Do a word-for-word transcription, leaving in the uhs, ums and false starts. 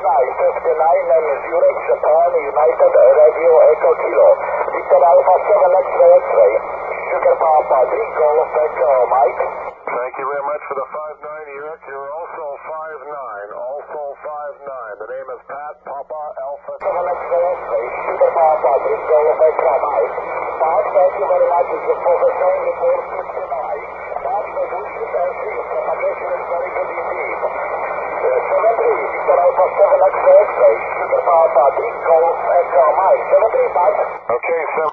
nine fifty-nine, name is Zurich, Japan, United Radio Echo Kilo. Victor Alpha seven X-ray X-ray. Sugar Papa three Golf Echo Mike. Thank you very much for the five nine, Zurich. You're also five nine, also five nine. The name is Pat Papa Alpha seven X-ray X-ray. Sugar Papa three Golf Echo Mike. Pat, thank you very much. It's a professional report fifty-nine. Pat, the bush is entry. Propagation is very good indeed. seven three, Victor Alpha seven X-ray X-ray. Sugar Papa three Golf Echo Mike. seven three, Pat. Okay, seven.